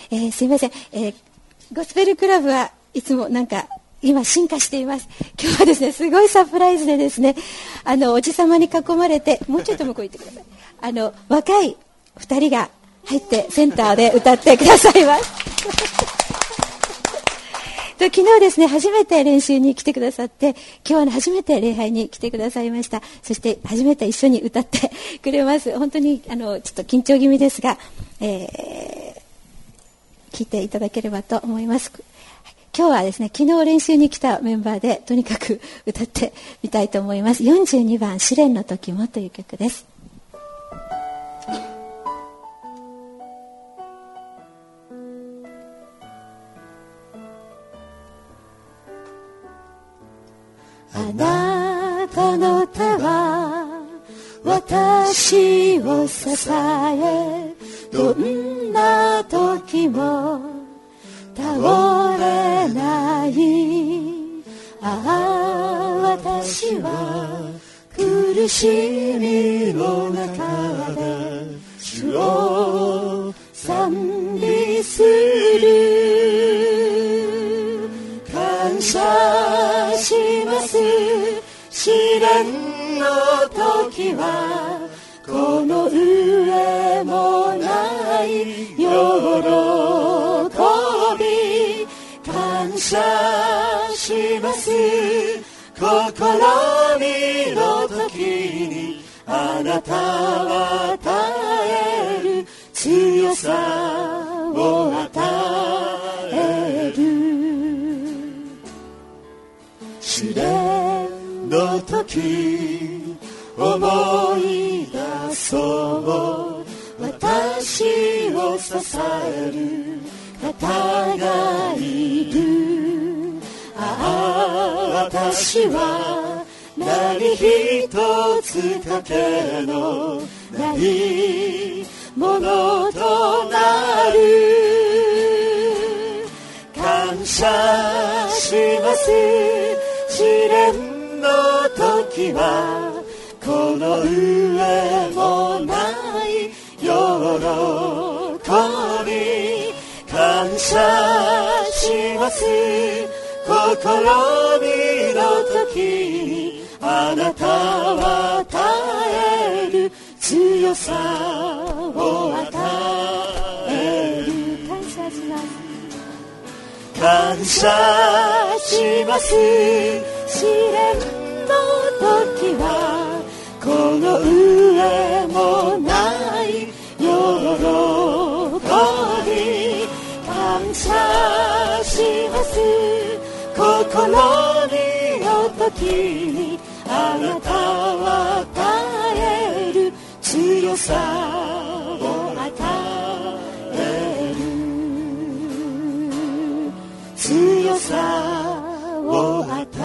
すいません、ゴスペルクラブはいつもなんか今進化しています。今日はですね、すごいサプライズでですね、おじさまに囲まれて、もうちょっと向こう行ってください。若い2人が入ってセンターで歌ってくださいます。昨日ですね、初めて練習に来てくださって、今日は初めて礼拝に来てくださいました。そして初めて一緒に歌ってくれます。本当にちょっと緊張気味ですが、聞いていただければと思います。今日はですね、昨日練習に来たメンバーでとにかく歌ってみたいと思います。42番試練の時もという曲です。あなたの手は私を支え、どんな時も倒れない。ああ、私は苦しみの中で主を賛美する。感謝します。試練の時はこの上もない喜び。感謝します。試みの時にあなたは与える強さを与える。試練の時思い出そう。私を支える方がいる。ああ、私は何一つかけのないものとなる。感謝します。試練の時はこの上もない喜び。感謝します。試みの時にあなたは与える強さを与える。感謝します。感謝します。試練の時はこの上もない喜び。感謝します。試みの時にあなたは与える強さを与える。強さを与える。